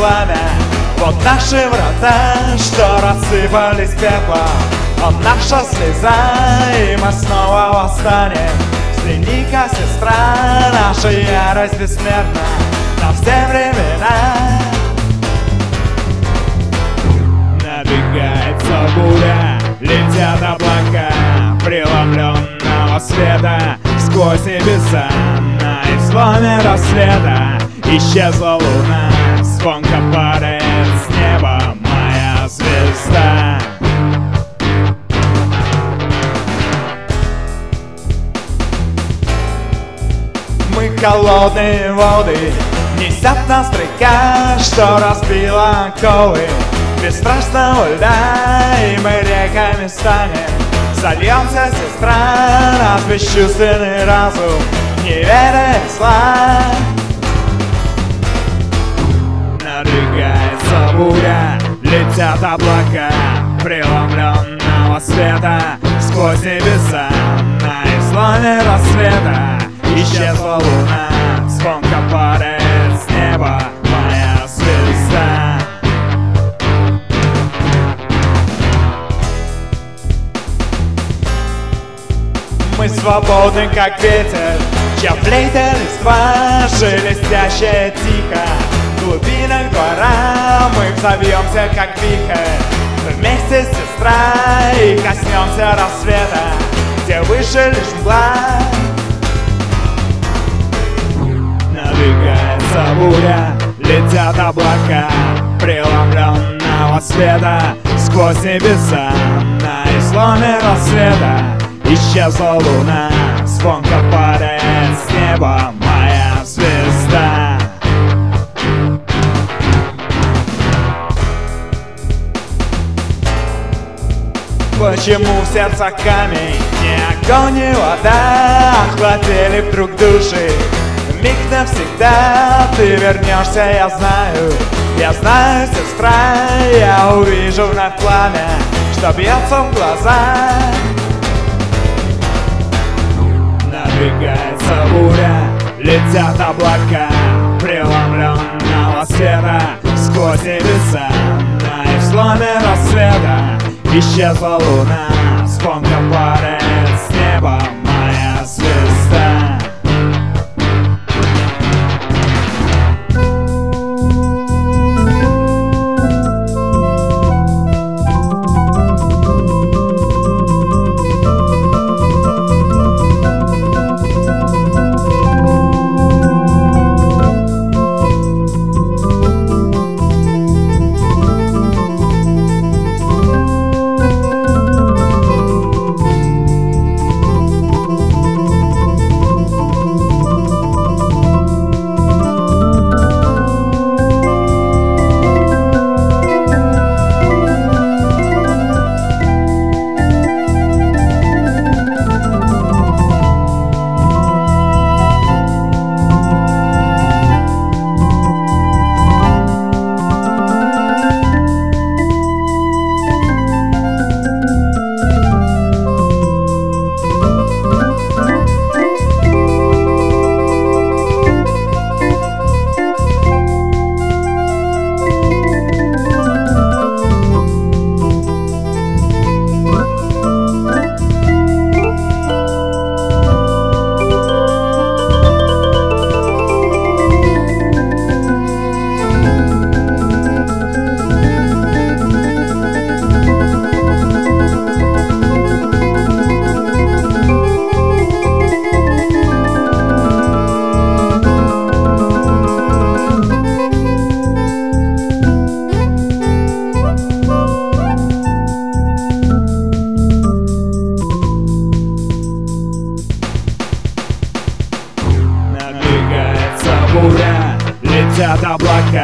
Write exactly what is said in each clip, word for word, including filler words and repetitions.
пламя. Вот наши врата, что рассыпались пеплом. Он наша слеза, и мы снова восстанем. Взгляни-ка, сестра, наша ярость бессмертна на все времена. Надвигается буря, летят облака преломленного света сквозь небеса. На изломе рассвета исчезла луна, звонко падает с неба моя звезда. Мы холодные воды, несят нас река, что разбила оковы бесстрастного льда, и мы реками станем. Сольемся, сестра, наш бесчувственный разум, не ведая зла. Надвигается буря, летят облака преломленного света сквозь небеса. На изломе рассвета исчезла луна, звонко падает с неба моя звезда. Мы свободны, как ветер, чья флейта листва шелестящая тихо. В глубинах двора мы взовьемся, как вихрь, вместе, сестра, и коснемся рассвета, где выше лишь мгла. Надвигается буря, летят облака преломленного света сквозь небеса. На изломе рассвета исчезла луна, звонко падает с неба моя звезда. Почему в сердцах камень, ни огонь, ни вода охватили вдруг души? Миг навсегда ты вернешься, я знаю, я знаю, сестра, я увижу вновь пламя, что бьется в глаза. Надвигается буря, летят облака преломленного света сквозь небеса. На изломе рассвета исчезла луна, звонко падает с неба моя звезда. Буря, летят облака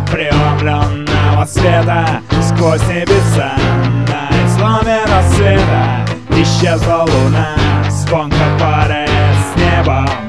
преломленного света сквозь небеса. На изломе рассвета исчезла луна, звонко падает с неба